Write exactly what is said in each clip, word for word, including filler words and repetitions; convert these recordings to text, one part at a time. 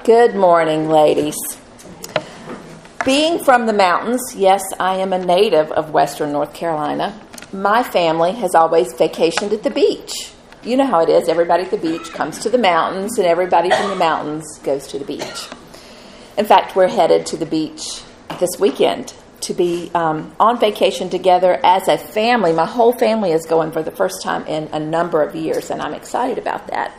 Good morning, ladies. Being from the mountains, yes, I am a native of Western North Carolina. My family has always vacationed at the beach. You know how it is. Everybody at the beach comes to the mountains, and everybody from the mountains goes to the beach. In fact, we're headed to the beach this weekend to be um, on vacation together as a family. My whole family is going for the first time in a number of years, and I'm excited about that.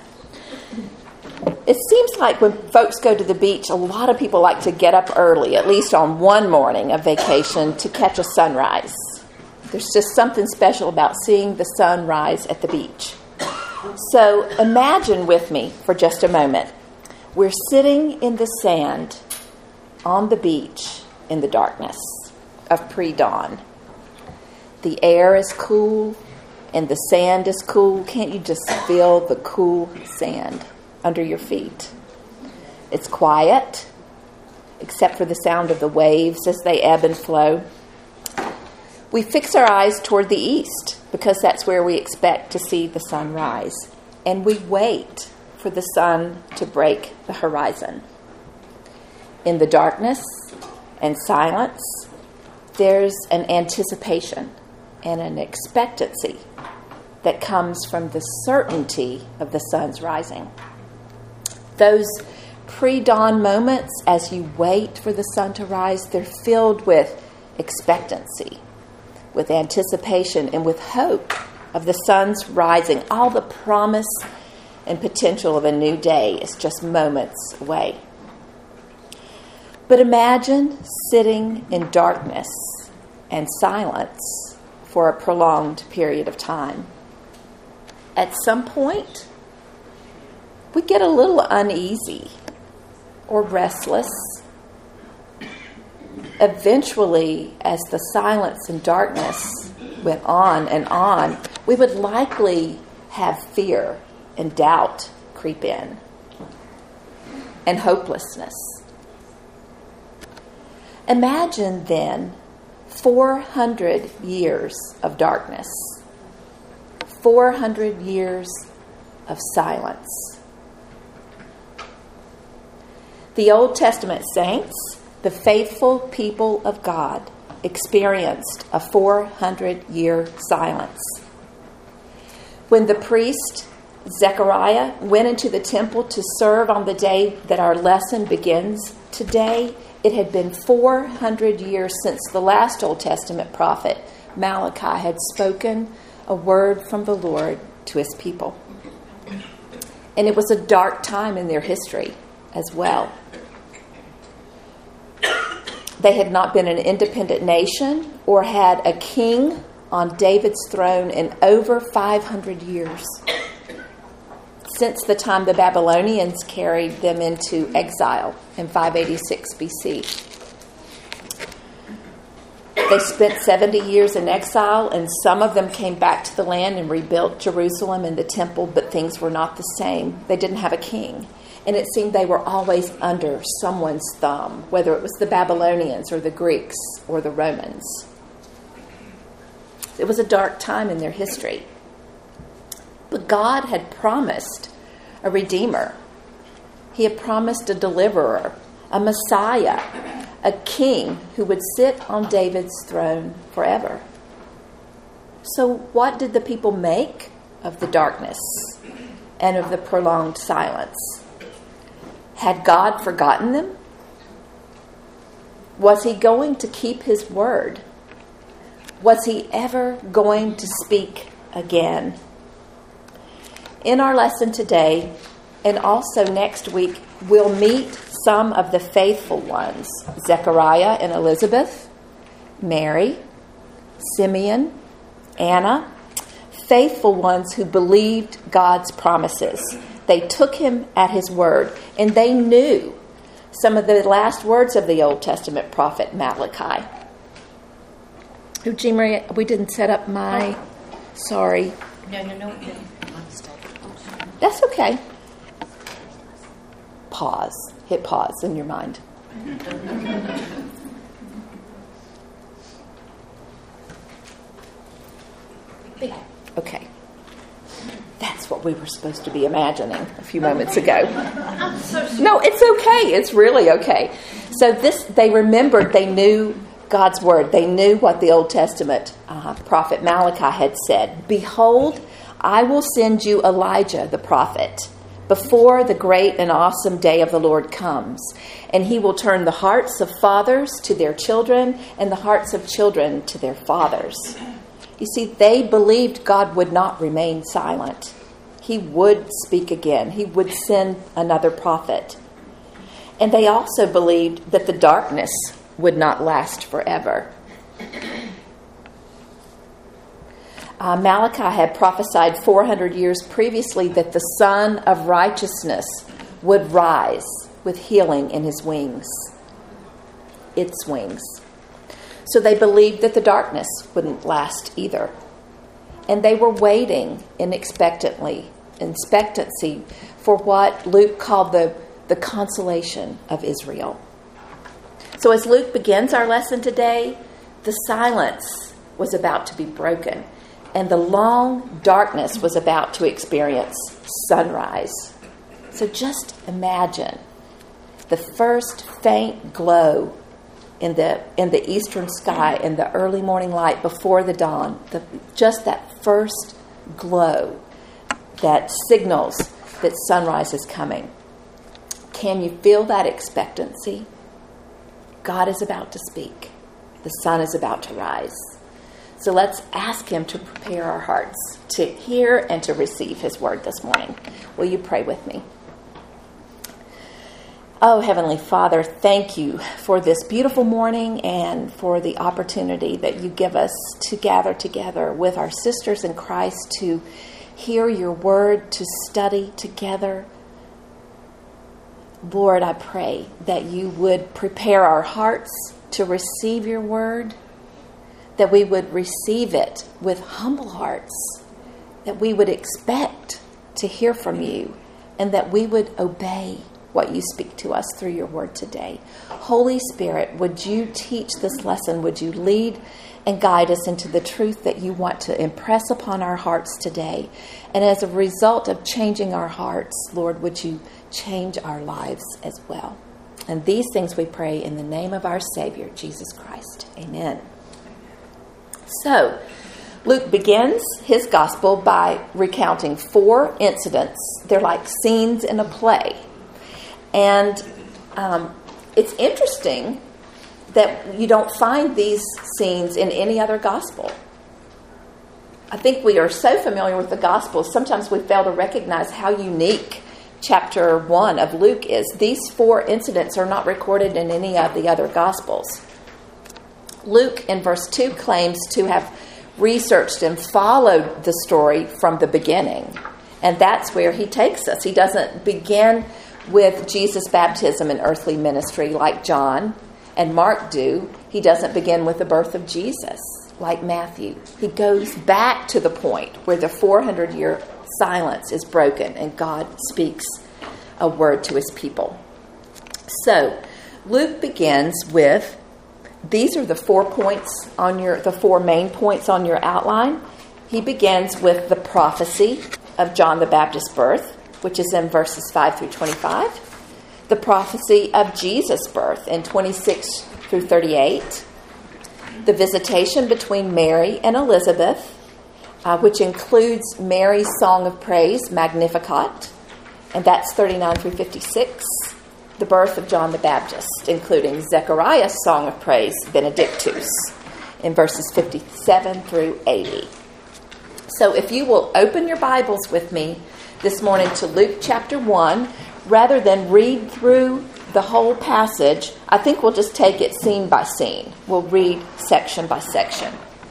It seems like when folks go to the beach, a lot of people like to get up early, at least on one morning of vacation, to catch a sunrise. There's just something special about seeing the sun rise at the beach. So imagine with me for just a moment. We're sitting in the sand on the beach in the darkness of pre-dawn. The air is cool and the sand is cool. Can't you just feel the cool sand under your feet? It's quiet, except for the sound of the waves as they ebb and flow. We fix our eyes toward the east because that's where we expect to see the sun rise. And we wait for the sun to break the horizon. In the darkness and silence, there's an anticipation and an expectancy that comes from the certainty of the sun's rising. Those pre-dawn moments, as you wait for the sun to rise, they're filled with expectancy, with anticipation, and with hope of the sun's rising. All the promise and potential of a new day is just moments away. But imagine sitting in darkness and silence for a prolonged period of time. At some point, we get a little uneasy or restless. Eventually, as the silence and darkness went on and on, we would likely have fear and doubt creep in, and hopelessness. Imagine then four hundred years of darkness, four hundred years of silence. The Old Testament saints, the faithful people of God, experienced a four hundred year silence. When the priest Zechariah went into the temple to serve on the day that our lesson begins today, it had been four hundred years since the last Old Testament prophet, Malachi, had spoken a word from the Lord to his people. And it was a dark time in their history as well. They had not been an independent nation or had a king on David's throne in over five hundred years, since the time the Babylonians carried them into exile in five eighty-six B C. They spent seventy years in exile, and some of them came back to the land and rebuilt Jerusalem and the temple, but things were not the same. They didn't have a king. And it seemed they were always under someone's thumb, whether it was the Babylonians or the Greeks or the Romans. It was a dark time in their history. But God had promised a Redeemer. He had promised a deliverer, a Messiah, a king who would sit on David's throne forever. So what did the people make of the darkness and of the prolonged silence? Had God forgotten them? Was he going to keep his word? Was he ever going to speak again? In our lesson today, and also next week, we'll meet some of the faithful ones: Zechariah and Elizabeth, Mary, Simeon, Anna, faithful ones who believed God's promises. They took him at his word, and they knew some of the last words of the Old Testament prophet Malachi. Oh, Jean Marie, we didn't set up my... Sorry. No, no, no. no. That's okay. Pause. Hit pause in your mind. Okay. That's what what we were supposed to be imagining a few moments ago. I'm so sorry. No, it's okay. It's really okay. So this, they remembered, they knew God's word. They knew what the Old Testament uh, prophet Malachi had said. Behold, I will send you Elijah the prophet before the great and awesome day of the Lord comes. And he will turn the hearts of fathers to their children and the hearts of children to their fathers. You see, they believed God would not remain silent. He would speak again. He would send another prophet. And they also believed that the darkness would not last forever. Uh, Malachi had prophesied four hundred years previously that the Son of Righteousness would rise with healing in his wings, its wings. So they believed that the darkness wouldn't last either. And they were waiting in expectantly, expectancy for what Luke called the, the consolation of Israel. So as Luke begins our lesson today, the silence was about to be broken, and the long darkness was about to experience sunrise. So just imagine the first faint glow in the in the eastern sky in the early morning light before the dawn. The, just that first glow that signals that sunrise is coming. Can you feel that expectancy? God is about to speak. The sun is about to rise. So let's ask him to prepare our hearts to hear and to receive his word this morning. Will you pray with me? Oh, Heavenly Father, thank you for this beautiful morning and for the opportunity that you give us to gather together with our sisters in Christ to hear your word, to study together. Lord, I pray that you would prepare our hearts to receive your word, that we would receive it with humble hearts, that we would expect to hear from you, and that we would obey what you speak to us through your word today. Holy Spirit, would you teach this lesson? Would you lead and guide us into the truth that you want to impress upon our hearts today? And as a result of changing our hearts, Lord, would you change our lives as well? And these things we pray in the name of our Savior, Jesus Christ. Amen. So, Luke begins his gospel by recounting four incidents. They're like scenes in a play. And um, it's interesting that you don't find these scenes in any other gospel. I think we are so familiar with the Gospels, sometimes we fail to recognize how unique chapter one of Luke is. These four incidents are not recorded in any of the other Gospels. Luke, in verse two, claims to have researched and followed the story from the beginning. And that's where he takes us. He doesn't begin with Jesus' baptism and earthly ministry like John and Mark do. He doesn't begin with the birth of Jesus like Matthew. He goes back to the point where the four hundred year silence is broken and God speaks a word to his people. So Luke begins with, these are the four points on your, the four main points on your outline. He begins with the prophecy of John the Baptist's birth, which is in verses five through twenty-five. The prophecy of Jesus' birth in twenty-six through thirty-eight. The visitation between Mary and Elizabeth, uh, which includes Mary's song of praise, Magnificat, and that's thirty-nine through fifty-six. The birth of John the Baptist, including Zechariah's song of praise, Benedictus, in verses fifty-seven through eighty. So if you will open your Bibles with me this morning to Luke chapter one, rather than read through the whole passage, I think we'll just take it scene by scene. We'll read section by section.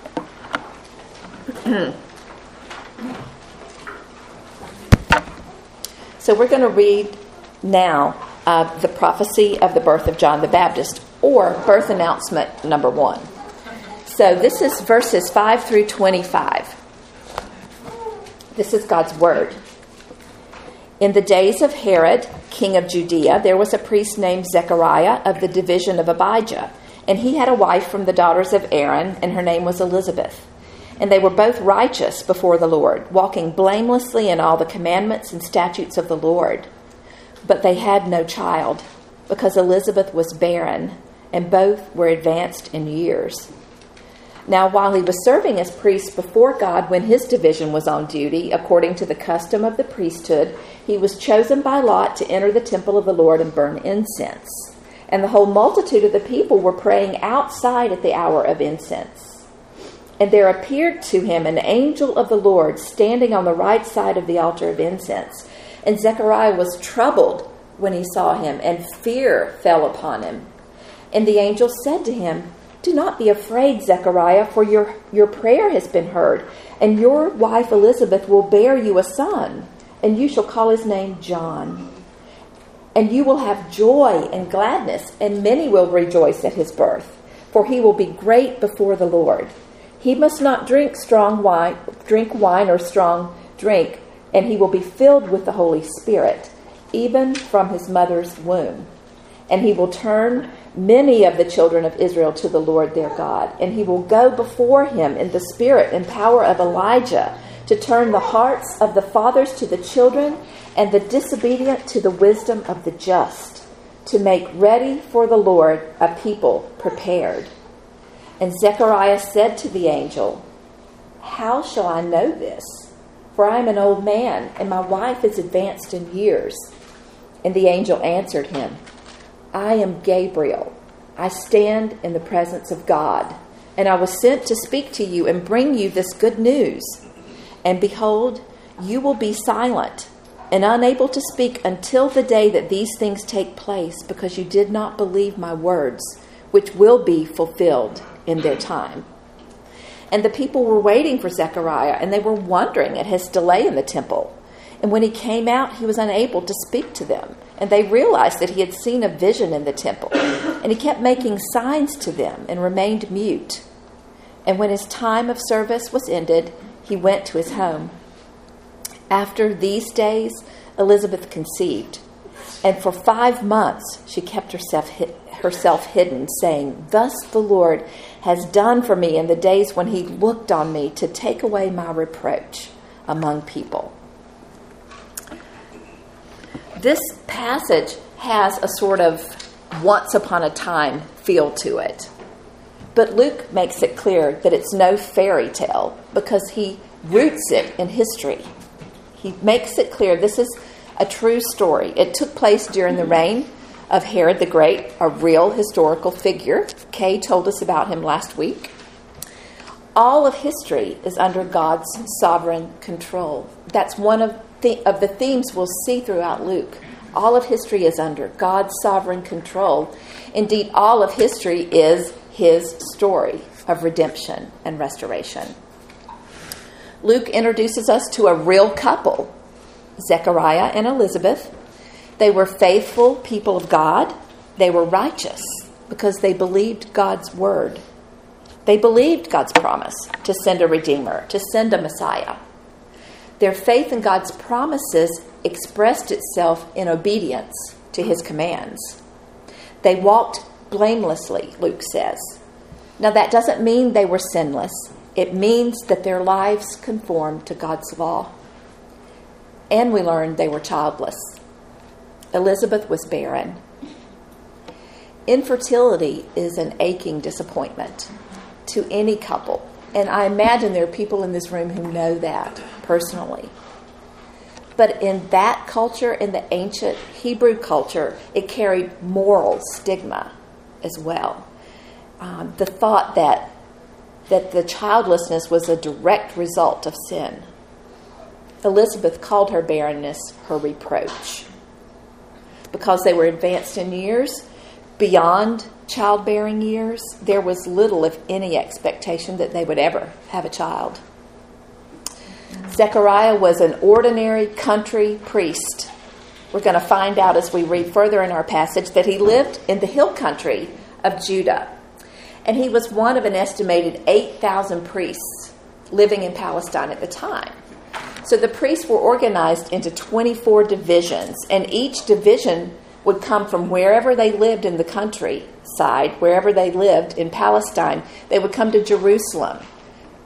So we're going to read now uh, the prophecy of the birth of John the Baptist, or birth announcement number one. So this is verses five through twenty-five. This is God's word. In the days of Herod, king of Judea, there was a priest named Zechariah of the division of Abijah, and he had a wife from the daughters of Aaron, and her name was Elizabeth. And they were both righteous before the Lord, walking blamelessly in all the commandments and statutes of the Lord. But they had no child, because Elizabeth was barren, and both were advanced in years. Now, while he was serving as priest before God when his division was on duty, according to the custom of the priesthood, he was chosen by lot to enter the temple of the Lord and burn incense. And the whole multitude of the people were praying outside at the hour of incense. And there appeared to him an angel of the Lord standing on the right side of the altar of incense. And Zechariah was troubled when he saw him, and fear fell upon him. And the angel said to him, "Do not be afraid, Zechariah, for your, your prayer has been heard, and your wife Elizabeth will bear you a son, and you shall call his name John. And you will have joy and gladness, and many will rejoice at his birth, for he will be great before the Lord. He must not drink strong wine, drink wine or strong drink, and he will be filled with the Holy Spirit, even from his mother's womb. And he will turn many of the children of Israel to the Lord their God, and he will go before him in the spirit and power of Elijah, to turn the hearts of the fathers to the children, and the disobedient to the wisdom of the just, to make ready for the Lord a people prepared." And Zechariah said to the angel, "How shall I know this? For I am an old man, and my wife is advanced in years." And the angel answered him, "I am Gabriel. I stand in the presence of God, and I was sent to speak to you and bring you this good news. And behold, you will be silent and unable to speak until the day that these things take place, because you did not believe my words, which will be fulfilled in their time." And the people were waiting for Zechariah, and they were wondering at his delay in the temple. And when he came out, he was unable to speak to them. And they realized that he had seen a vision in the temple. And he kept making signs to them and remained mute. And when his time of service was ended, he went to his home. After these days, Elizabeth conceived. And for five months she kept herself hid, herself hidden, saying, "Thus the Lord has done for me in the days when he looked on me to take away my reproach among people." This passage has a sort of once upon a time feel to it. But Luke makes it clear that it's no fairy tale, because he roots it in history. He makes it clear this is a true story. It took place during the reign of Herod the Great, a real historical figure. Kay told us about him last week. All of history is under God's sovereign control. That's one of the, of the themes we'll see throughout Luke. All of history is under God's sovereign control. Indeed, all of history is his story of redemption and restoration. Luke introduces us to a real couple, Zechariah and Elizabeth. They were faithful people of God. They were righteous because they believed God's word. They believed God's promise to send a Redeemer, to send a Messiah. Their faith in God's promises expressed itself in obedience to his commands. They walked blamelessly, Luke says. Now, that doesn't mean they were sinless. It means that their lives conformed to God's law. And we learned they were childless. Elizabeth was barren. Infertility is an aching disappointment to any couple. And I imagine there are people in this room who know that personally. But in that culture, in the ancient Hebrew culture, it carried moral stigma as well. Um, the thought that that the childlessness was a direct result of sin. Elizabeth called her barrenness her reproach. Because they were advanced in years, beyond childbearing years, there was little, if any, expectation that they would ever have a child. Zechariah was an ordinary country priest. We're going to find out as we read further in our passage that he lived in the hill country of Judah. And he was one of an estimated eight thousand priests living in Palestine at the time. So the priests were organized into twenty-four divisions, and each division would come from wherever they lived in the countryside, wherever they lived in Palestine. They would come to Jerusalem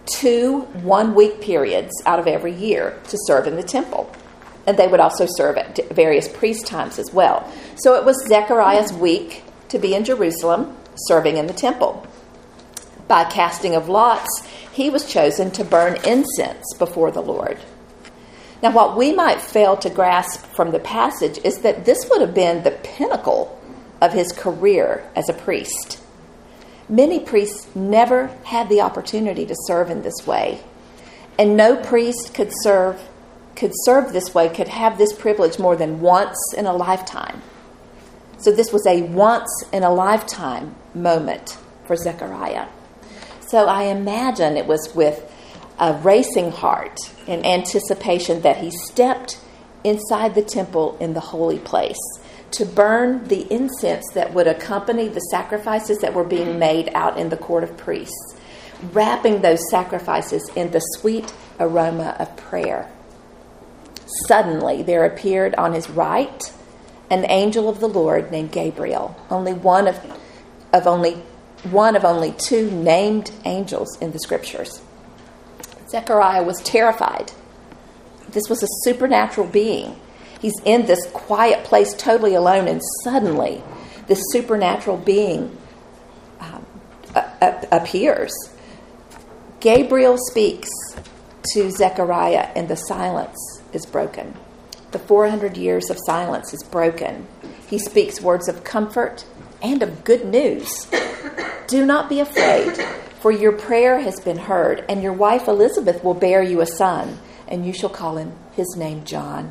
two one-week periods out of every year to serve in the temple. And they would also serve at various priest times as well. So it was Zechariah's week to be in Jerusalem, serving in the temple. By casting of lots, he was chosen to burn incense before the Lord. Now, what we might fail to grasp from the passage is that this would have been the pinnacle of his career as a priest. Many priests never had the opportunity to serve in this way, and no priest could serve could serve this way, could have this privilege more than once in a lifetime. So this was a once in a lifetime moment for Zechariah. So I imagine it was with a racing heart in anticipation that he stepped inside the temple in the holy place to burn the incense that would accompany the sacrifices that were being made out in the court of priests, wrapping those sacrifices in the sweet aroma of prayer. Suddenly there appeared on his right an angel of the Lord named Gabriel, only one of, of only one of only two named angels in the scriptures. Zechariah was terrified. This was a supernatural being. He's in this quiet place totally alone, and suddenly this supernatural being um, uh, appears. Gabriel speaks to Zechariah, and the silence is broken. The four hundred years of silence is broken. He speaks words of comfort and of good news. Do not be afraid, for your prayer has been heard, and your wife Elizabeth will bear you a son, and you shall call him his name John.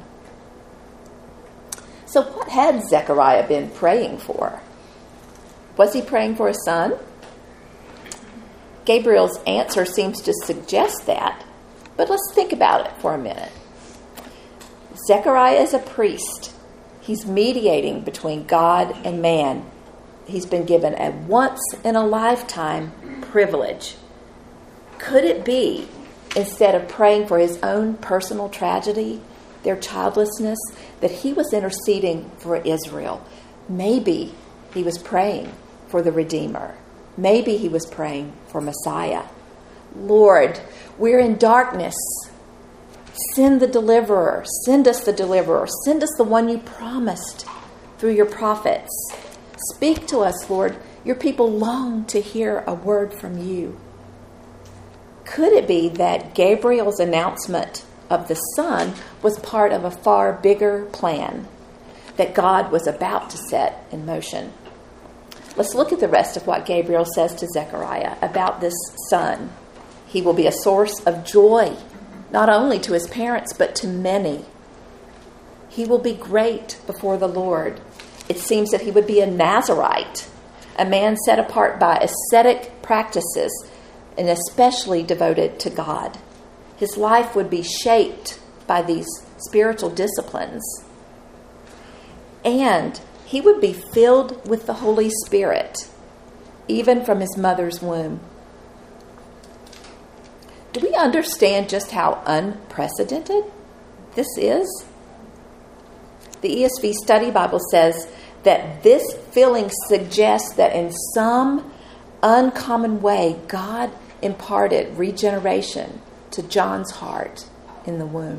So what had Zechariah been praying for? Was he praying for a son? Gabriel's answer seems to suggest that, but let's think about it for a minute. Zechariah is a priest. He's mediating between God and man. He's been given a once-in-a-lifetime privilege. Could it be, instead of praying for his own personal tragedy, their childlessness, that he was interceding for Israel? Maybe he was praying for the Redeemer. Maybe he was praying for Messiah. Lord, we're in darkness. Send the deliverer. Send us the deliverer. Send us the one you promised through your prophets. Speak to us, Lord. Your people long to hear a word from you. Could it be that Gabriel's announcement of the Son was part of a far bigger plan that God was about to set in motion? Let's look at the rest of what Gabriel says to Zechariah about this Son. He will be a source of joy, not only to his parents, but to many. He will be great before the Lord. It seems that he would be a Nazirite, a man set apart by ascetic practices and especially devoted to God. His life would be shaped by these spiritual disciplines. And he would be filled with the Holy Spirit, even from his mother's womb. Do we understand just how unprecedented this is? The E S V Study Bible says that this filling suggests that in some uncommon way, God imparted regeneration to John's heart in the womb.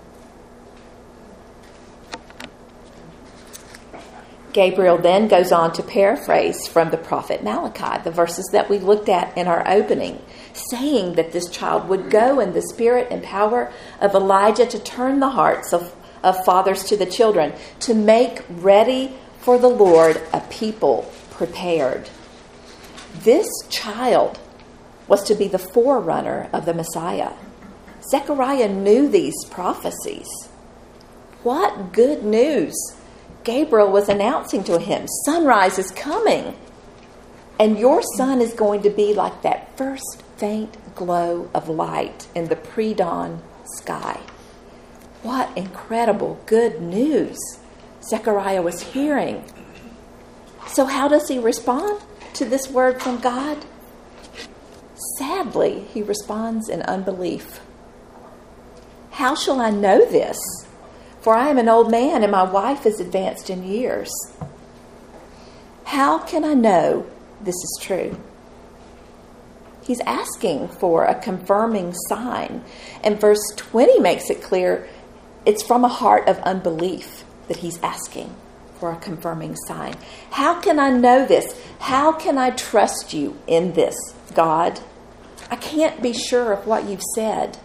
Gabriel then goes on to paraphrase from the prophet Malachi, the verses that we looked at in our opening, saying that this child would go in the spirit and power of Elijah to turn the hearts of, of fathers to the children, to make ready for the Lord a people prepared. This child was to be the forerunner of the Messiah. Zechariah knew these prophecies. What good news Gabriel was announcing to him. Sunrise is coming, and your son is going to be like that first faint glow of light in the pre-dawn sky. What incredible good news Zechariah was hearing. So how does he respond to this word from God? Sadly, he responds in unbelief. How shall I know this? For I am an old man and my wife is advanced in years. How can I know this is true? He's asking for a confirming sign. And verse twenty makes it clear it's from a heart of unbelief that he's asking for a confirming sign. How can I know this? How can I trust you in this, God? I can't be sure of what you've said.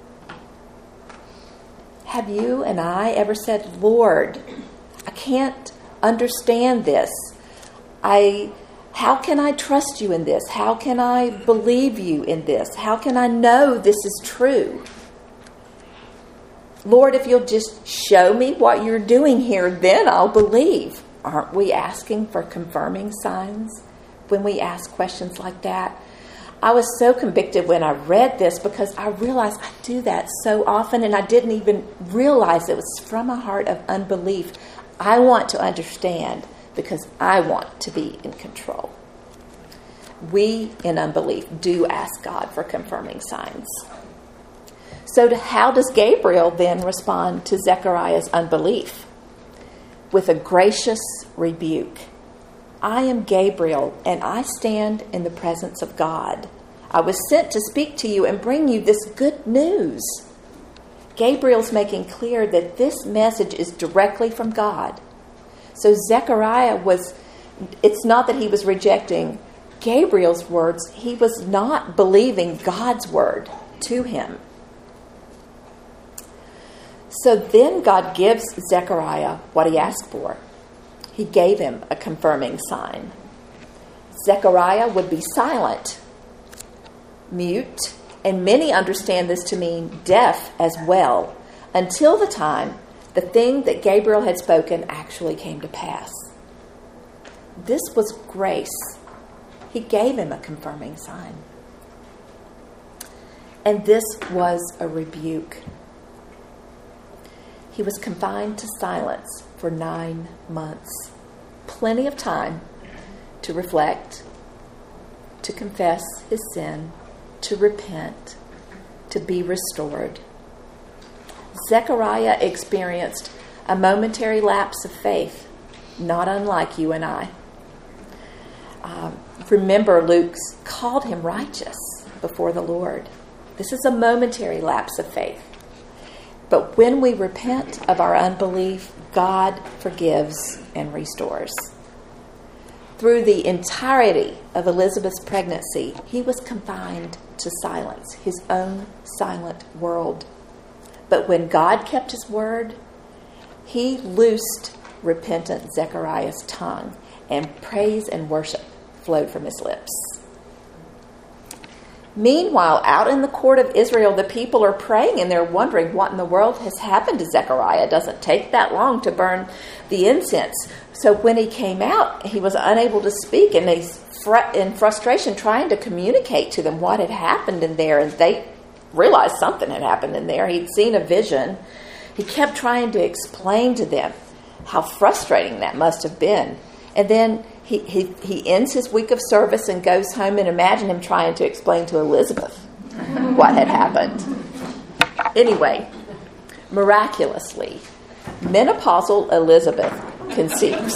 Have you and I ever said, Lord, I can't understand this. I, how can I trust you in this? How can I believe you in this? How can I know this is true? Lord, if you'll just show me what you're doing here, then I'll believe. Aren't we asking for confirming signs when we ask questions like that? I was so convicted when I read this because I realized I do that so often and I didn't even realize it was from a heart of unbelief. I want to understand because I want to be in control. We, in unbelief, do ask God for confirming signs. So to, how does Gabriel then respond to Zechariah's unbelief? With a gracious rebuke. I am Gabriel, and I stand in the presence of God. I was sent to speak to you and bring you this good news. Gabriel's making clear that this message is directly from God. So Zechariah was, it's not that he was rejecting Gabriel's words, he was not believing God's word to him. So then God gives Zechariah what he asked for. He gave him a confirming sign. Zechariah would be silent, mute, and many understand this to mean deaf as well, until the time the thing that Gabriel had spoken actually came to pass. This was grace. He gave him a confirming sign. And this was a rebuke. He was confined to silence for nine months. Plenty of time to reflect, to confess his sin, to repent, to be restored. Zechariah experienced a momentary lapse of faith, not unlike you and I. Um, remember, Luke called him righteous before the Lord. This is a momentary lapse of faith. But when we repent of our unbelief, God forgives and restores. Through the entirety of Elizabeth's pregnancy, he was confined to silence, his own silent world. But when God kept his word, he loosed repentant Zechariah's tongue, and praise and worship flowed from his lips. Meanwhile, out in the court of Israel, the people are praying and they're wondering what in the world has happened to Zechariah. It doesn't take that long to burn the incense. So when he came out, he was unable to speak, and he's in frustration trying to communicate to them what had happened in there. And they realized something had happened in there. He'd seen a vision. He kept trying to explain to them how frustrating that must have been. And then he, he, he ends his week of service and goes home, and imagine him trying to explain to Elizabeth what had happened. Anyway, miraculously, menopausal Elizabeth conceives.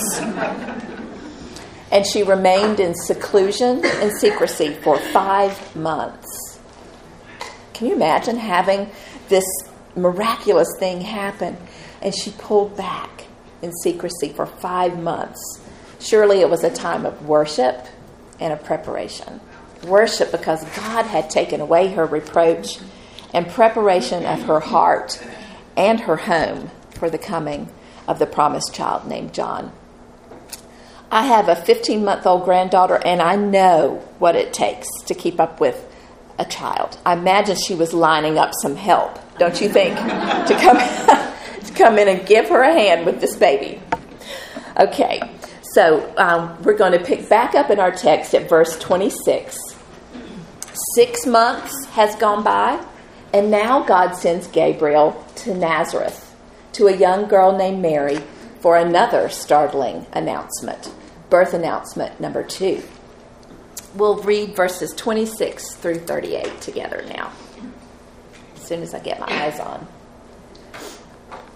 And she remained in seclusion and secrecy for five months. Can you imagine having this miraculous thing happen? And she pulled back in secrecy for five months. Surely it was a time of worship and a preparation. Worship because God had taken away her reproach, and preparation of her heart and her home for the coming of the promised child named John. I have a fifteen-month-old granddaughter, and I know what it takes to keep up with a child. I imagine she was lining up some help, don't you think, to come, to come in and give her a hand with this baby. Okay. So um, we're going to pick back up in our text at verse twenty-six. Six months has gone by, and now God sends Gabriel to Nazareth, to a young girl named Mary, for another startling announcement, birth announcement number two. We'll read verses twenty-six through thirty-eight together now, as soon as I get my eyes on.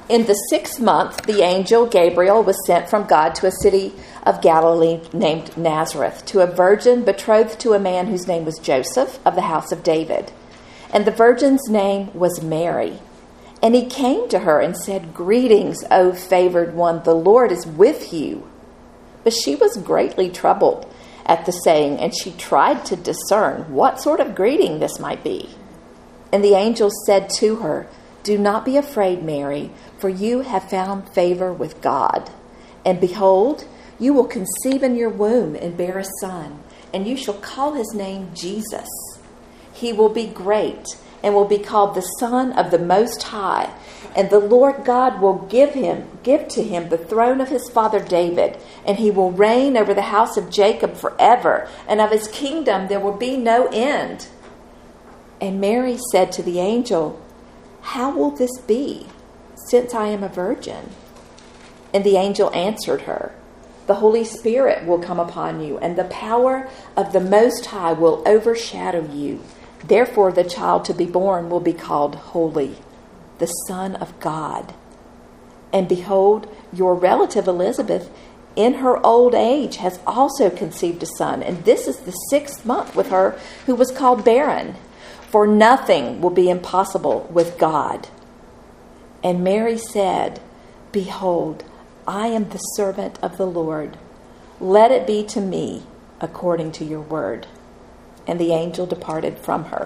In the sixth month, the angel Gabriel was sent from God to a city of Galilee named Nazareth, to a virgin betrothed to a man whose name was Joseph, of the house of David. And the virgin's name was Mary. And he came to her and said, "Greetings, O favored one, the Lord is with you." But she was greatly troubled at the saying, and she tried to discern what sort of greeting this might be. And the angel said to her, "Do not be afraid, Mary, for you have found favor with God. And behold, you will conceive in your womb and bear a son, and you shall call his name Jesus. He will be great and will be called the Son of the Most High. And the Lord God will give him, give to him the throne of his father David, and he will reign over the house of Jacob forever, and of his kingdom there will be no end." And Mary said to the angel, "How will this be, since I am a virgin?" And the angel answered her, "The Holy Spirit will come upon you, and the power of the Most High will overshadow you. Therefore the child to be born will be called Holy, the Son of God. And behold, your relative Elizabeth, in her old age, has also conceived a son, and this is the sixth month with her who was called barren. For nothing will be impossible with God." And Mary said, "Behold, I am the servant of the Lord. Let it be to me according to your word." And the angel departed from her.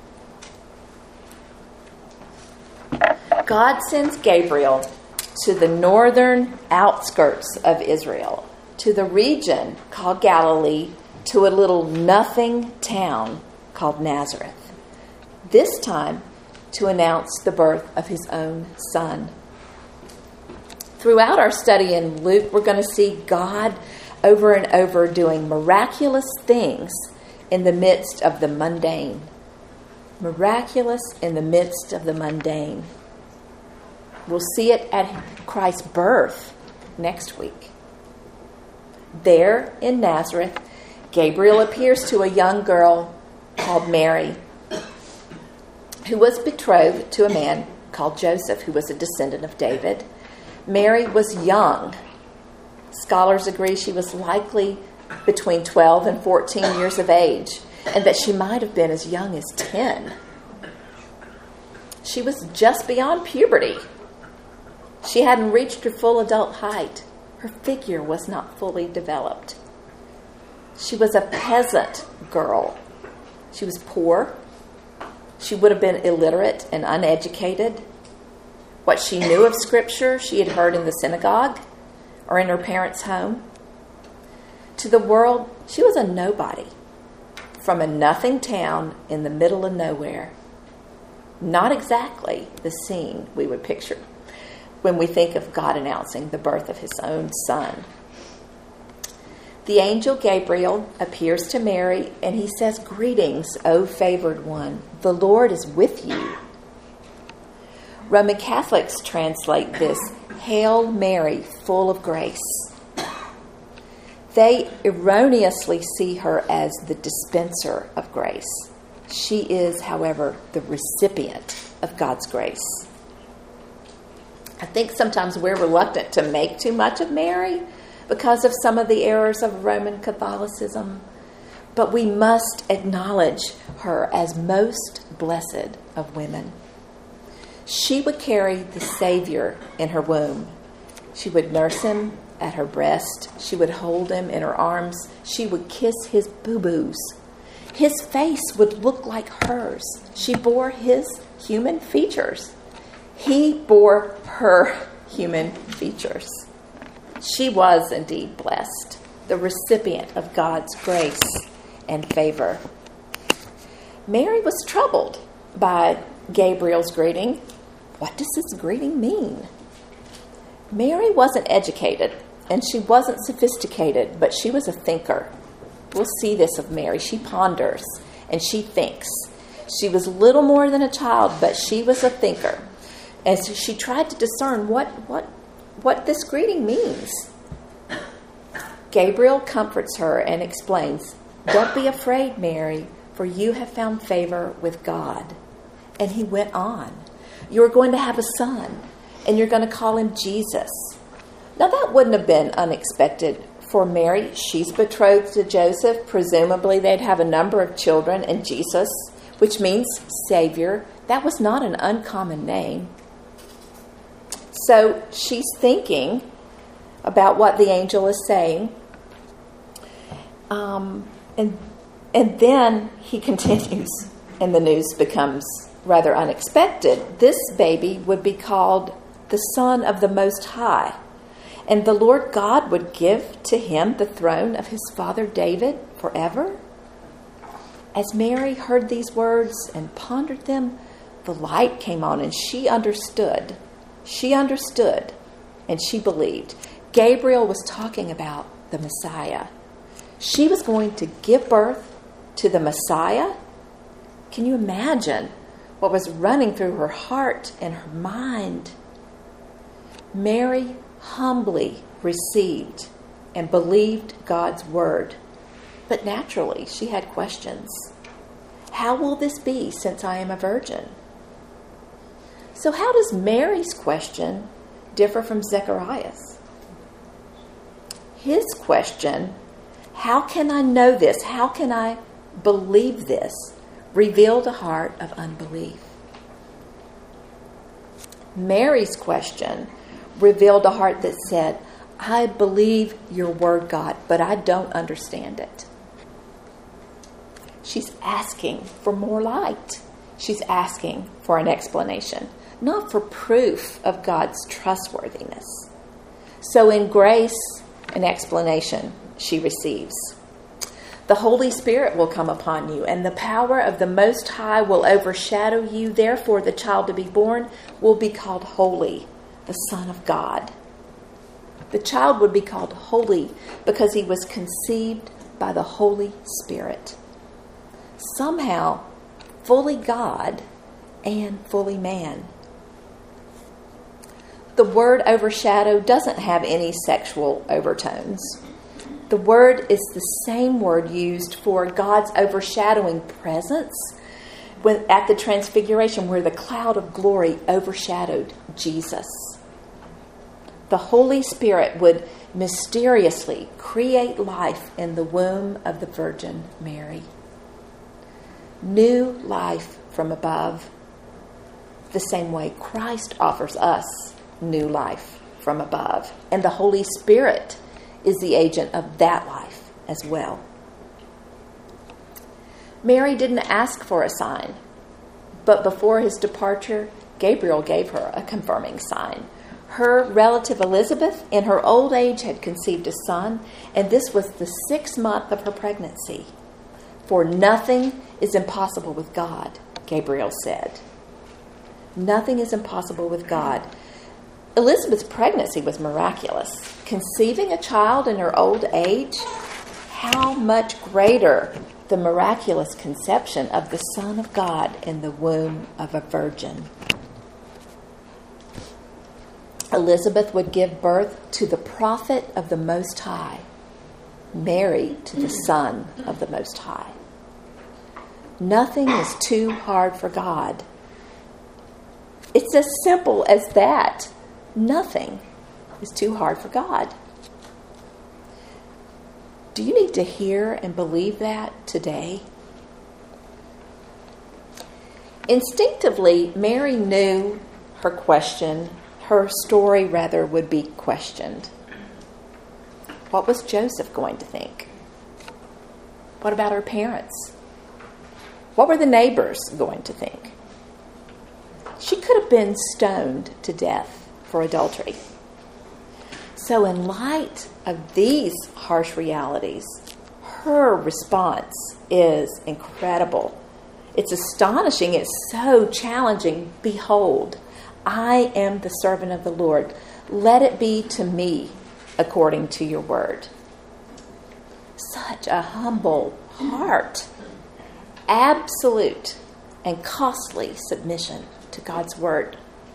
God sends Gabriel to the northern outskirts of Israel, to the region called Galilee, to a little nothing town called Nazareth. This time to announce the birth of his own son. Throughout our study in Luke, we're going to see God over and over doing miraculous things in the midst of the mundane. Miraculous in the midst of the mundane. We'll see it at Christ's birth next week. There in Nazareth, Gabriel appears to a young girl called Mary, who was betrothed to a man called Joseph, who was a descendant of David. Mary was young. Scholars agree she was likely between twelve and fourteen years of age, and that she might have been as young as ten. She was just beyond puberty. She hadn't reached her full adult height. Her figure was not fully developed. She was a peasant girl. She was poor. She would have been illiterate and uneducated. What she knew of Scripture, she had heard in the synagogue or in her parents' home. To the world, she was a nobody from a nothing town in the middle of nowhere. Not exactly the scene we would picture when we think of God announcing the birth of his own son. The angel Gabriel appears to Mary and he says, "Greetings, O favored one, the Lord is with you." Roman Catholics translate this, "Hail Mary, full of grace." They erroneously see her as the dispenser of grace. She is, however, the recipient of God's grace. I think sometimes we're reluctant to make too much of Mary because of some of the errors of Roman Catholicism, but we must acknowledge her as most blessed of women. She would carry the Savior in her womb. She would nurse him at her breast. She would hold him in her arms. She would kiss his boo-boos. His face would look like hers. She bore his human features. He bore her human features. She was indeed blessed, the recipient of God's grace and favor. Mary was troubled by Gabriel's greeting. What does this greeting mean? Mary wasn't educated and she wasn't sophisticated, but she was a thinker. We'll see this of Mary. She ponders and she thinks. She was little more than a child, but she was a thinker. And so she tried to discern what, what, what this greeting means. Gabriel comforts her and explains, "Don't be afraid, Mary, for you have found favor with God." And he went on, "You are going to have a son, and you're going to call him Jesus. Now, that wouldn't have been unexpected for Mary. She's betrothed to Joseph. Presumably, they'd have a number of children, and Jesus, which means Savior, that was not an uncommon name. So she's thinking about what the angel is saying. Um, and, and then he continues, and the news becomes rather unexpected. This baby would be called the Son of the Most High, and the Lord God would give to him the throne of his father David forever. As Mary heard these words and pondered them, the light came on, and she understood. She understood, and she believed. Gabriel was talking about the Messiah. She was going to give birth to the Messiah. Can you imagine what was running through her heart and her mind? Mary humbly received and believed God's word. But naturally, she had questions. How will this be since I am a virgin? So how does Mary's question differ from Zechariah's? His question, how can I know this? How can I believe this? Revealed a heart of unbelief. Mary's question revealed a heart that said, I believe your word, God, but I don't understand it. She's asking for more light. She's asking for an explanation, not for proof of God's trustworthiness. So in grace, an explanation she receives. The Holy Spirit will come upon you, and the power of the Most High will overshadow you. Therefore, the child to be born will be called Holy, the Son of God. The child would be called holy because he was conceived by the Holy Spirit. Somehow, fully God and fully man. The word overshadow doesn't have any sexual overtones. The word is the same word used for God's overshadowing presence when, at the Transfiguration, where the cloud of glory overshadowed Jesus. The Holy Spirit would mysteriously create life in the womb of the Virgin Mary. New life from above, the same way Christ offers us new life from above. And the Holy Spirit is the agent of that life as well. Mary didn't ask for a sign, but before his departure, Gabriel gave her a confirming sign. Her relative Elizabeth, in her old age, had conceived a son, and this was the sixth month of her pregnancy. For nothing is impossible with God, Gabriel said. Nothing is impossible with God. Elizabeth's pregnancy was miraculous. Conceiving a child in her old age, how much greater the miraculous conception of the Son of God in the womb of a virgin. Elizabeth would give birth to the prophet of the Most High, Mary to the Son of the Most High. Nothing is too hard for God. It's as simple as that. Nothing is too hard for God. Do you need to hear and believe that today? Instinctively, Mary knew her question, her story rather, would be questioned. What was Joseph going to think? What about her parents? What were the neighbors going to think? She could have been stoned to death for adultery. So in light of these harsh realities, her response is incredible. It's astonishing. It's so challenging. Behold, I am the servant of the Lord. Let it be to me according to your word. Such a humble heart. Absolute and costly submission to God's word.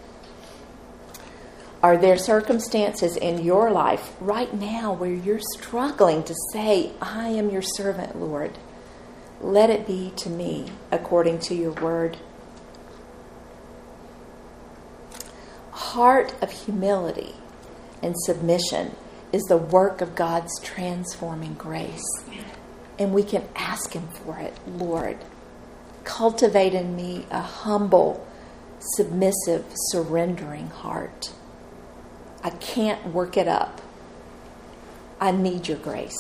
Are there circumstances in your life right now where you're struggling to say, I am your servant, Lord. Let it be to me according to your word. heart of humility and submission is the work of God's transforming grace. And we can ask him for it. Lord, cultivate in me a humble, submissive, surrendering heart. I can't work it up. I need your grace.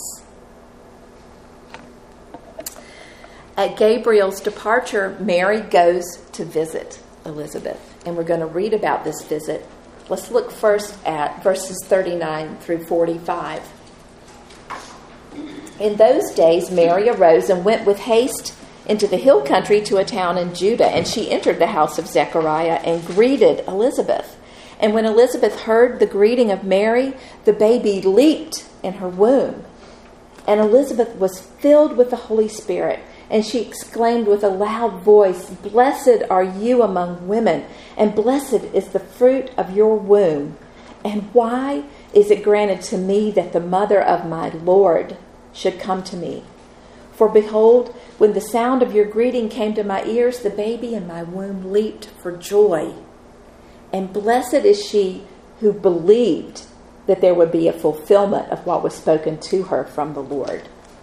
At Gabriel's departure, Mary goes to visit Elizabeth. And we're going to read about this visit. Let's look first at verses thirty-nine through forty-five. In those days, Mary arose and went with haste into the hill country to a town in Judah, and she entered the house of Zechariah and greeted Elizabeth. And when Elizabeth heard the greeting of Mary, the baby leaped in her womb. And Elizabeth was filled with the Holy Spirit, and she exclaimed with a loud voice, "Blessed are you among women, and blessed is the fruit of your womb. And why is it granted to me that the mother of my Lord should come to me? For behold, when the sound of your greeting came to my ears, the baby in my womb leaped for joy. And blessed is she who believed that there would be a fulfillment of what was spoken to her from the Lord."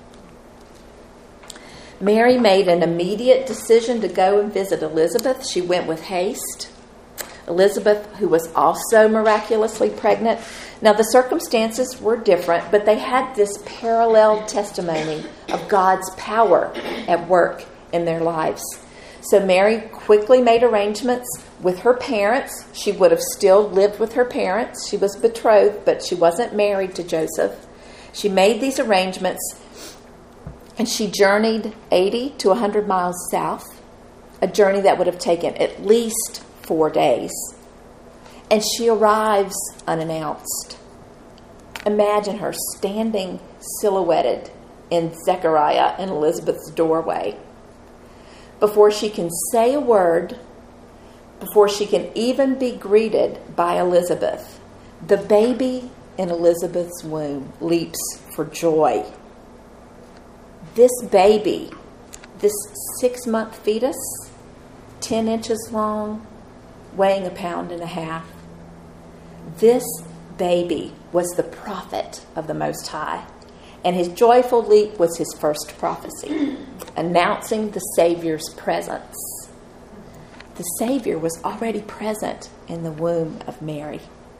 Mary made an immediate decision to go and visit Elizabeth. She went with haste. Elizabeth, who was also miraculously pregnant. Now, the circumstances were different, but they had this parallel testimony of God's power at work in their lives. So Mary quickly made arrangements with her parents. She would have still lived with her parents. She was betrothed, but she wasn't married to Joseph. She made these arrangements, and she journeyed eighty to one hundred miles south, a journey that would have taken at least four days. And she arrives unannounced. Imagine her standing silhouetted in Zechariah and Elizabeth's doorway. Before she can say a word, before she can even be greeted by Elizabeth, the baby in Elizabeth's womb leaps for joy. This baby, this six-month fetus, ten inches long, weighing a pound and a half, this baby was the prophet of the Most High, and his joyful leap was his first prophecy, announcing the Savior's presence. The Savior was already present in the womb of Mary.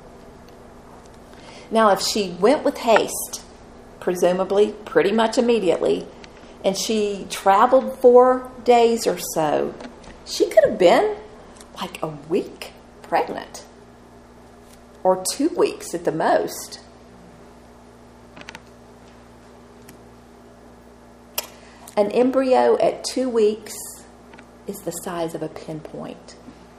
Now, if she went with haste, presumably pretty much immediately, and she traveled four days or so, she could have been like a week pregnant, or two weeks at the most. An embryo at two weeks is the size of a pinpoint.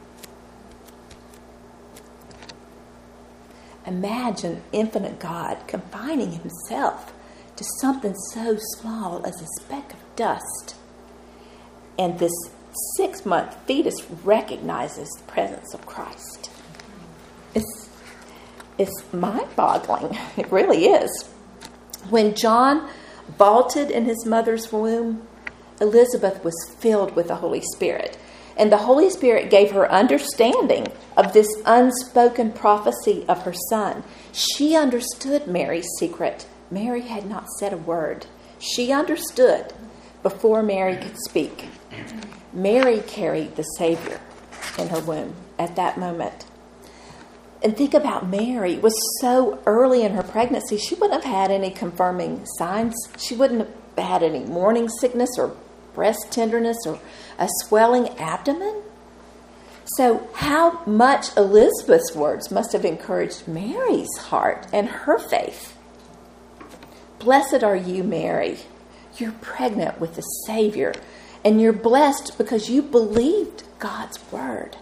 Imagine infinite God confining himself to something so small as a speck of dust. And this six-month fetus recognizes the presence of Christ. It's, it's mind-boggling. It really is. When John vaulted in his mother's womb, Elizabeth was filled with the Holy Spirit. And the Holy Spirit gave her understanding of this unspoken prophecy of her son. She understood Mary's secret. Mary had not said a word. She understood before Mary could speak. Mary carried the Savior in her womb at that moment. And think about Mary. It was so early in her pregnancy, she wouldn't have had any confirming signs. She wouldn't have had any morning sickness or breast tenderness or a swelling abdomen. So how much Elizabeth's words must have encouraged Mary's heart and her faith. Blessed are you, Mary. You're pregnant with the Savior, and you're blessed because you believed God's word.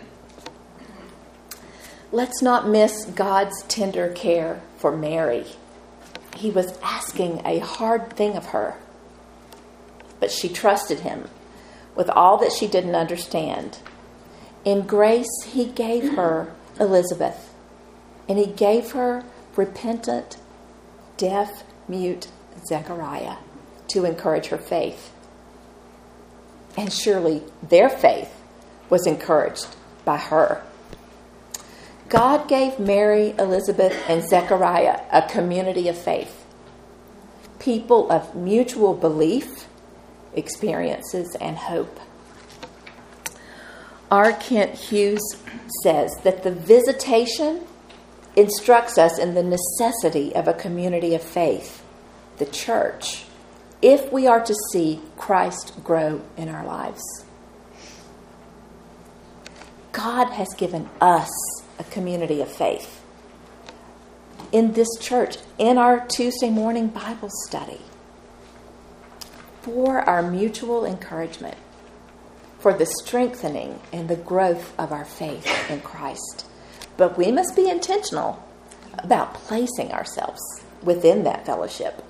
Let's not miss God's tender care for Mary. He was asking a hard thing of her, but she trusted him with all that she didn't understand. In grace, he gave her Elizabeth, and he gave her repentant, deaf, mute Zechariah to encourage her faith. And surely their faith was encouraged by her. God gave Mary, Elizabeth, and Zechariah a community of faith, people of mutual belief, experiences, and hope. R. Kent Hughes says that the visitation instructs us in the necessity of a community of faith, the church, if we are to see Christ grow in our lives. God has given us a community of faith in this church, in our Tuesday morning Bible study, for our mutual encouragement, for the strengthening and the growth of our faith in Christ. But we must be intentional about placing ourselves within that fellowship.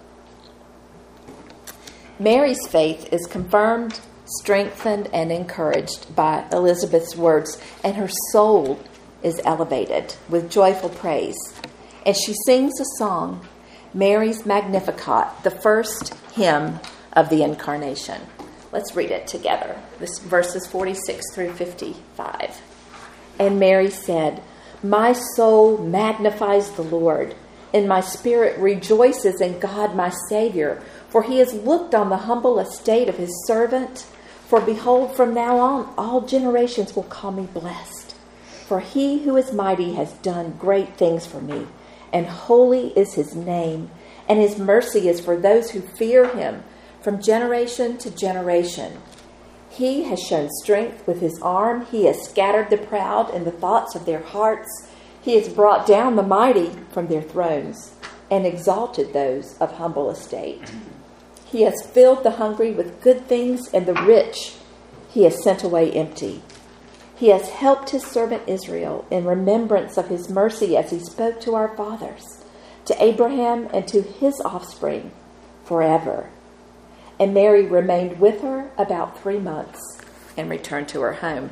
Mary's faith is confirmed, strengthened, and encouraged by Elizabeth's words, and her soul is elevated with joyful praise. And she sings a song, Mary's Magnificat, the first hymn of the Incarnation. Let's read it together. This verses forty-six through fifty-five. And Mary said, "My soul magnifies the Lord, and my spirit rejoices in God my Savior, for he has looked on the humble estate of his servant. For behold, from now on all generations will call me blessed. For he who is mighty has done great things for me, and holy is his name, and his mercy is for those who fear him from generation to generation. He has shown strength with his arm. He has scattered the proud in the thoughts of their hearts. He has brought down the mighty from their thrones and exalted those of humble estate. He has filled the hungry with good things, and the rich he has sent away empty. He has helped his servant Israel in remembrance of his mercy as he spoke to our fathers, to Abraham and to his offspring forever." And Mary remained with her about three months and returned to her home.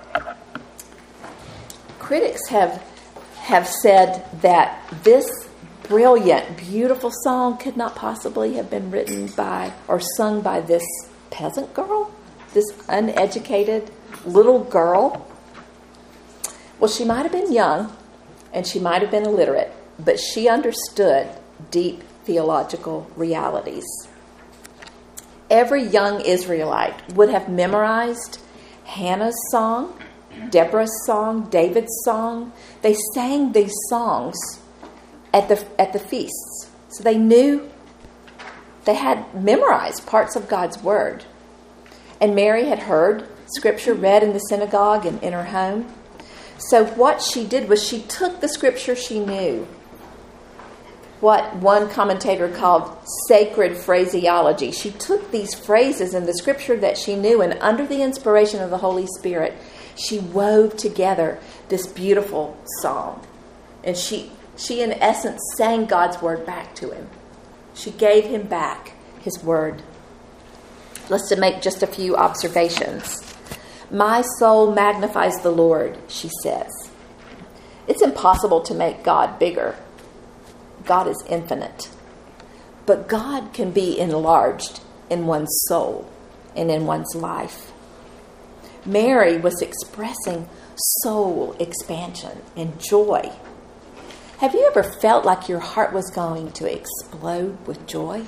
Critics have, have said that this brilliant, beautiful song could not possibly have been written by or sung by this peasant girl, this uneducated little girl. Well, she might have been young and she might have been illiterate, but she understood deep theological realities. Every young Israelite would have memorized Hannah's song, Deborah's song, David's song. They sang these songs at the at the feasts. So they knew, they had memorized parts of God's word. And Mary had heard scripture read in the synagogue and in her home. So what she did was she took the scripture she knew, what one commentator called sacred phraseology. She took these phrases in the scripture that she knew, and under the inspiration of the Holy Spirit, she wove together this beautiful song. And she, she in essence, sang God's word back to him. She gave him back his word. Let's make just a few observations. "My soul magnifies the Lord," she says. It's impossible to make God bigger. God is infinite. But God can be enlarged in one's soul and in one's life. Mary was expressing soul expansion and joy. Have you ever felt like your heart was going to explode with joy?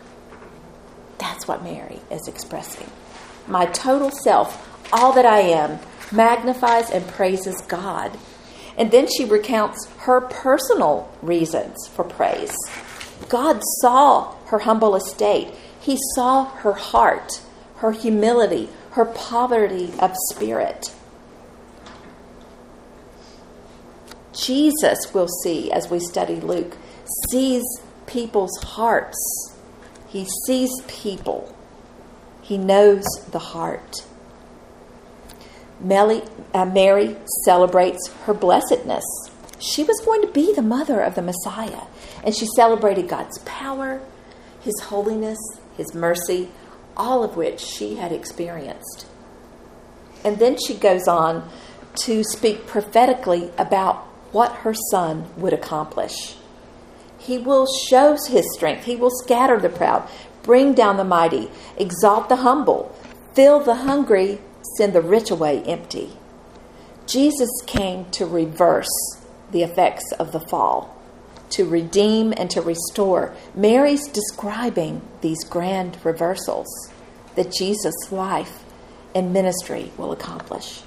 That's what Mary is expressing. My total self, all that I am, magnifies and praises God. And then she recounts her personal reasons for praise. God saw her humble estate. He saw her heart, her humility, her poverty of spirit. Jesus, we'll see as we study Luke, sees people's hearts. He sees people. He knows the heart. Mary, uh, Mary celebrates her blessedness. She was going to be the mother of the Messiah, and she celebrated God's power, his holiness, his mercy, all of which she had experienced. And then she goes on to speak prophetically about what her son would accomplish. He will show his strength. He will scatter the proud, bring down the mighty, exalt the humble, fill the hungry, send the rich away empty. Jesus came to reverse the effects of the fall, to redeem and to restore. Mary's describing these grand reversals that Jesus' life and ministry will accomplish.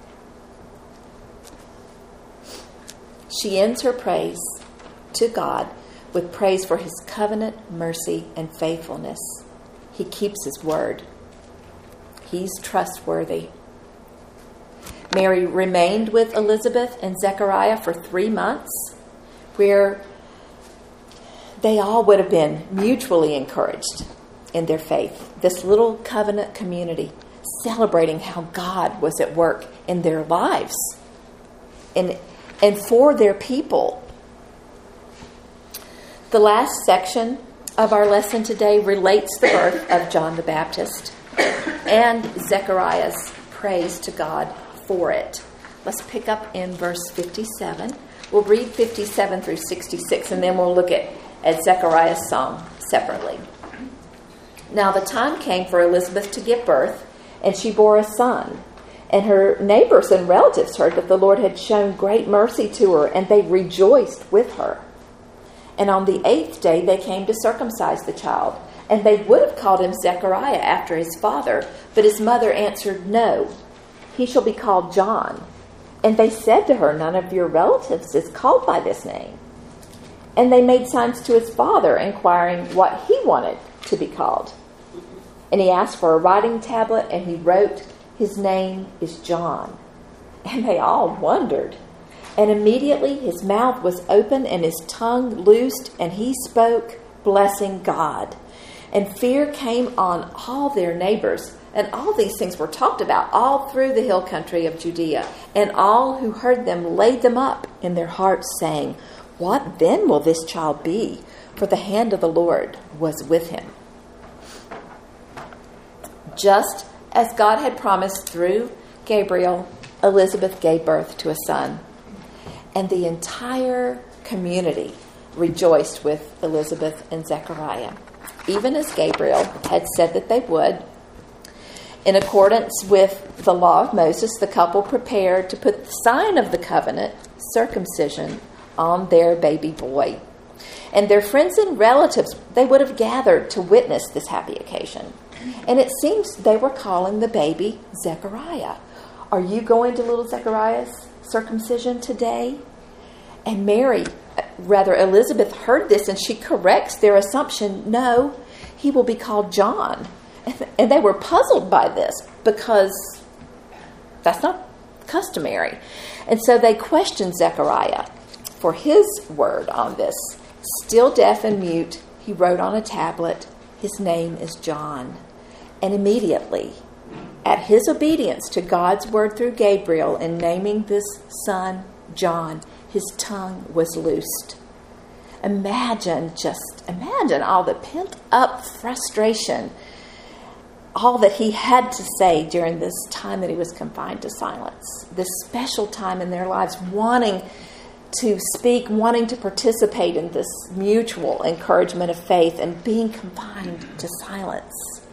She ends her praise to God with praise for his covenant, mercy, and faithfulness. He keeps his word. He's trustworthy. Mary remained with Elizabeth and Zechariah for three months, where they all would have been mutually encouraged in their faith. This little covenant community celebrating how God was at work in their lives and, and for their people. The last section of our lesson today relates the birth of John the Baptist and Zechariah's praise to God for it. Let's pick up in verse fifty-seven. We'll read fifty-seven through sixty-six, and then we'll look at, at Zechariah's song separately. Now the time came for Elizabeth to give birth, and she bore a son. And her neighbors and relatives heard that the Lord had shown great mercy to her, and they rejoiced with her. And on the eighth day they came to circumcise the child. And they would have called him Zechariah after his father, but his mother answered, "No, he shall be called John." And they said to her, "None of your relatives is called by this name." And they made signs to his father, inquiring what he wanted to be called. And he asked for a writing tablet, and he wrote, "His name is John." And they all wondered. And immediately his mouth was open and his tongue loosed, and he spoke, blessing God. And fear came on all their neighbors. And all these things were talked about all through the hill country of Judea. And all who heard them laid them up in their hearts, saying, "What then will this child be? For the hand of the Lord was with him." Just as God had promised through Gabriel, Elizabeth gave birth to a son. And the entire community rejoiced with Elizabeth and Zechariah, even as Gabriel had said that they would. In accordance with the law of Moses, the couple prepared to put the sign of the covenant, circumcision, on their baby boy. And their friends and relatives, they would have gathered to witness this happy occasion. And it seems they were calling the baby Zechariah. "Are you going to little Zechariah's circumcision today?" And Mary, rather Elizabeth, heard this, and she corrects their assumption. "No, he will be called John." And they were puzzled by this because that's not customary. And so they questioned Zechariah for his word on this. Still deaf and mute, he wrote on a tablet, "His name is John." And immediately, at his obedience to God's word through Gabriel in naming this son John, his tongue was loosed. Imagine, just imagine all the pent-up frustration, all that he had to say during this time that he was confined to silence, this special time in their lives, wanting to speak, wanting to participate in this mutual encouragement of faith, and being confined to silence.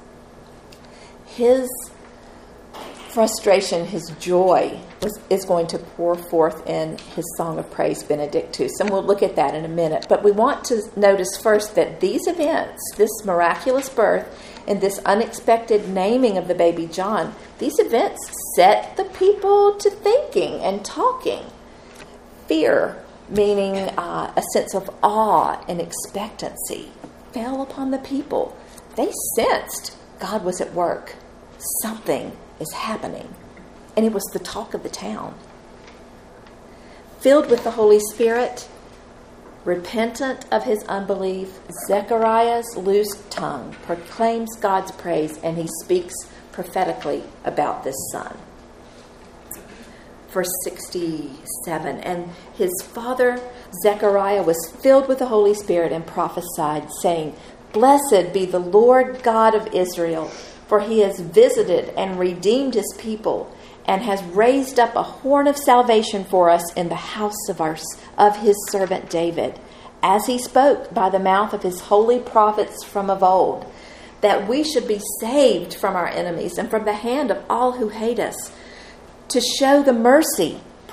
His frustration, his joy, was, is going to pour forth in his song of praise, Benedictus. And we'll look at that in a minute. But we want to notice first that these events, this miraculous birth and this unexpected naming of the baby John, these events set the people to thinking and talking. Fear, meaning uh, a sense of awe and expectancy, fell upon the people. They sensed God was at work. Something is happening. And it was the talk of the town. Filled with the Holy Spirit, repentant of his unbelief, Zechariah's loosed tongue proclaims God's praise, and he speaks prophetically about this son. Verse sixty-seven, and his father Zechariah was filled with the Holy Spirit and prophesied, saying, "Blessed be the Lord God of Israel, for he has visited and redeemed his people, and has raised up a horn of salvation for us in the house of our of his servant David, as he spoke by the mouth of his holy prophets from of old, that we should be saved from our enemies and from the hand of all who hate us, to show the mercy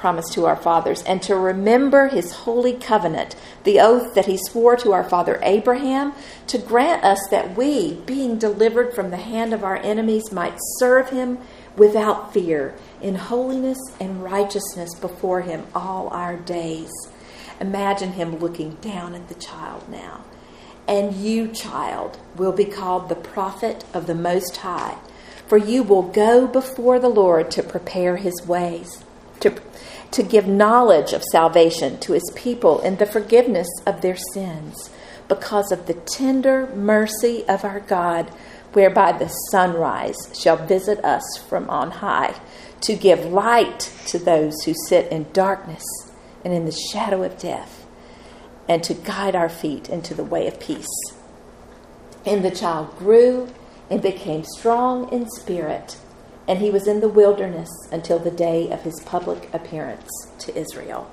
promised to our fathers, and to remember his holy covenant, the oath that he swore to our father Abraham, to grant us that we, being delivered from the hand of our enemies, might serve him without fear, in holiness and righteousness before him all our days. Imagine him looking down at the child now. And you, child, will be called the prophet of the Most High, for you will go before the Lord to prepare his ways, to, to give knowledge of salvation to his people and the forgiveness of their sins, because of the tender mercy of our God, whereby the sunrise shall visit us from on high, to give light to those who sit in darkness and in the shadow of death, and to guide our feet into the way of peace. And the child grew and became strong in spirit, and he was in the wilderness until the day of his public appearance to Israel.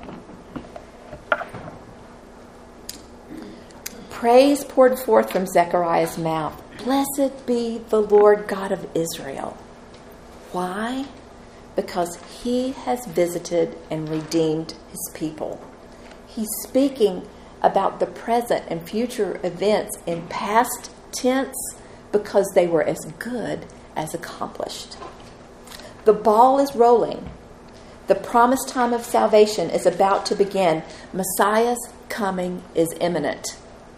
Praise poured forth from Zechariah's mouth. Blessed be the Lord God of Israel. Why? Because he has visited and redeemed his people. He's speaking about the present and future events in past tense because they were as good as accomplished. The ball is rolling. The promised time of salvation is about to begin. Messiah's coming is imminent.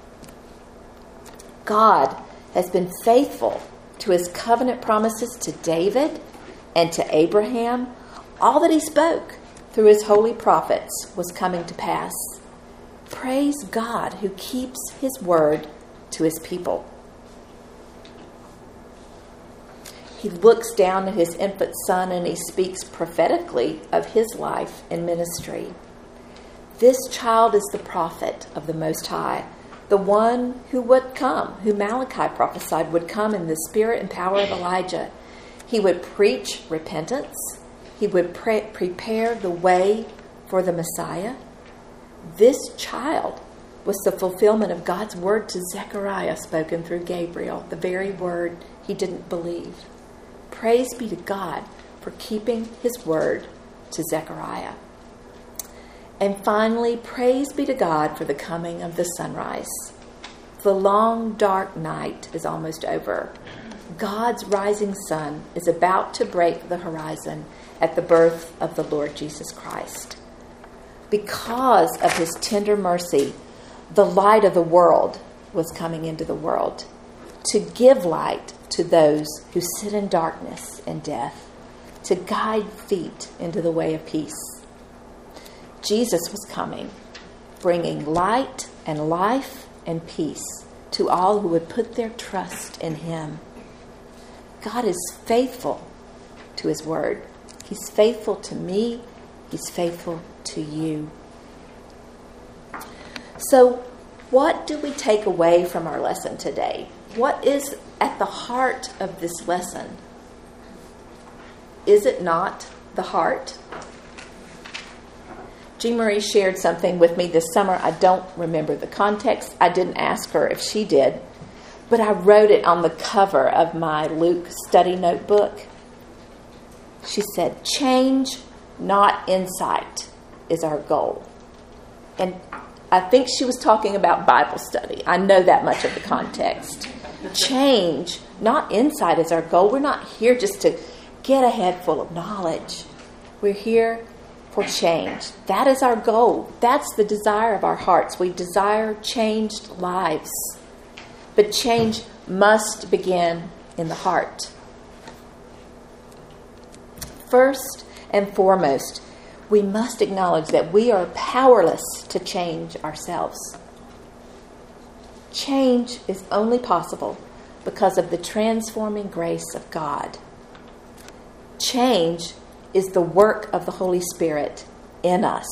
God has been faithful to his covenant promises to David and to Abraham. All that he spoke through his holy prophets was coming to pass. Praise God who keeps his word to his people. He looks down at his infant son and he speaks prophetically of his life and ministry. This child is the prophet of the Most High, the one who would come, who Malachi prophesied would come in the spirit and power of Elijah. He would preach repentance. He would pre- prepare the way for the Messiah. This child was the fulfillment of God's word to Zechariah spoken through Gabriel, the very word he didn't believe. Praise be to God for keeping his word to Zechariah. And finally, praise be to God for the coming of the sunrise. The long, dark night is almost over. God's rising sun is about to break the horizon at the birth of the Lord Jesus Christ. Because of his tender mercy, the light of the world was coming into the world to give light to those who sit in darkness and death, to guide feet into the way of peace. Jesus was coming, bringing light and life and peace to all who would put their trust in him. God is faithful to his word. He's faithful to me. He's faithful to you. So, what do we take away from our lesson today? What is at the heart of this lesson? Is it not the heart? Jean Marie shared something with me this summer. I don't remember the context. I didn't ask her if she did, but I wrote it on the cover of my Luke study notebook. She said, "Change, not insight, is our goal." And I think she was talking about Bible study. I know that much of the context. Change, not insight, is our goal. We're not here just to get a head full of knowledge. We're here for change. That is our goal. That's the desire of our hearts. We desire changed lives. But change must begin in the heart. First and foremost, we must acknowledge that we are powerless to change ourselves. Change is only possible because of the transforming grace of God. Change is the work of the Holy Spirit in us.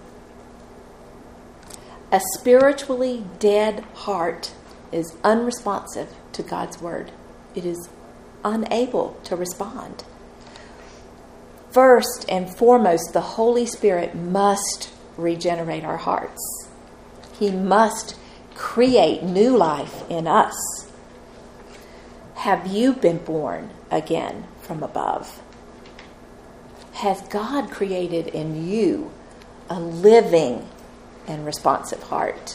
A spiritually dead heart is unresponsive to God's word. It is unable to respond. First and foremost, the Holy Spirit must regenerate our hearts. He must create new life in us. Have you been born again from above? has God created in you a living and responsive heart.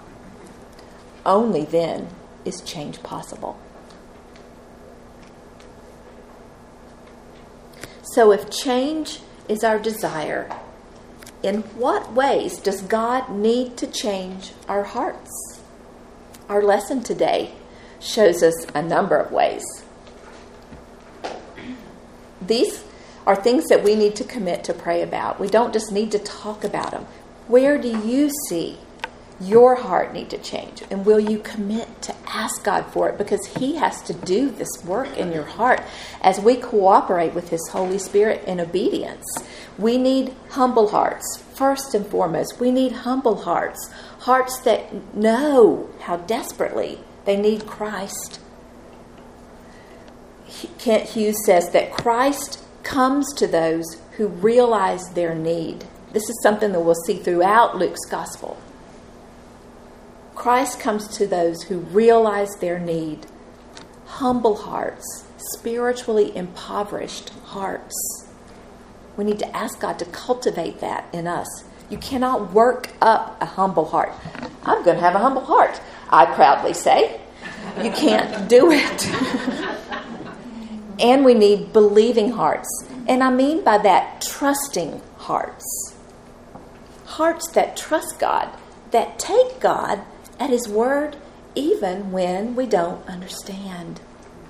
Only then is change possible. So if change is our desire, in what ways does God need to change our hearts? Our lesson today shows us a number of ways. These are things that we need to commit to pray about. We don't just need to talk about them. Where do you see your heart need to change? And will you commit to ask God for it? Because He has to do this work in your heart as we cooperate with His Holy Spirit in obedience. We need humble hearts. First and foremost, we need humble hearts. Hearts that know how desperately they need Christ. Kent Hughes says that Christ comes to those who realize their need. This is something that we'll see throughout Luke's gospel. Christ comes to those who realize their need. Humble hearts, spiritually impoverished hearts. We need to ask God to cultivate that in us. You cannot work up a humble heart. I'm going to have a humble heart, I proudly say. You can't do it. And we need believing hearts. And I mean by that, trusting hearts. Hearts that trust God, that take God at His word, even when we don't understand.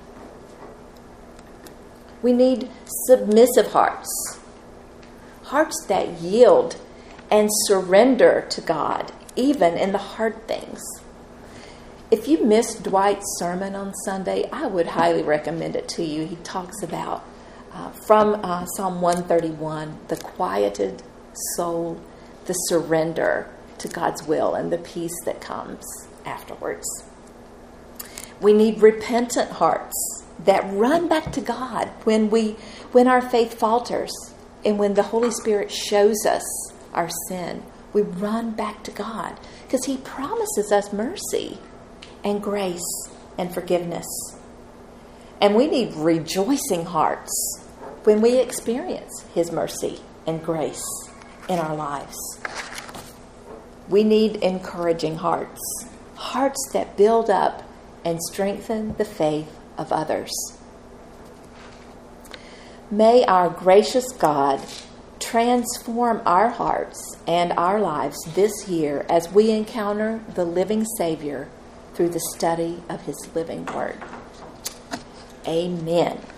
We need submissive hearts. Hearts that yield and surrender to God, even in the hard things. If you missed Dwight's sermon on Sunday, I would highly recommend it to you. He talks about, uh, from uh, Psalm one thirty-one, the quieted soul, the surrender to God's will, and the peace that comes afterwards. We need repentant hearts that run back to God when we, when our faith falters and when the Holy Spirit shows us our sin. We run back to God because He promises us mercy and grace and forgiveness. And we need rejoicing hearts when we experience His mercy and grace in our lives. We need encouraging hearts, hearts that build up and strengthen the faith of others. May our gracious God transform our hearts and our lives this year as we encounter the living Savior through the study of His living Word. Amen.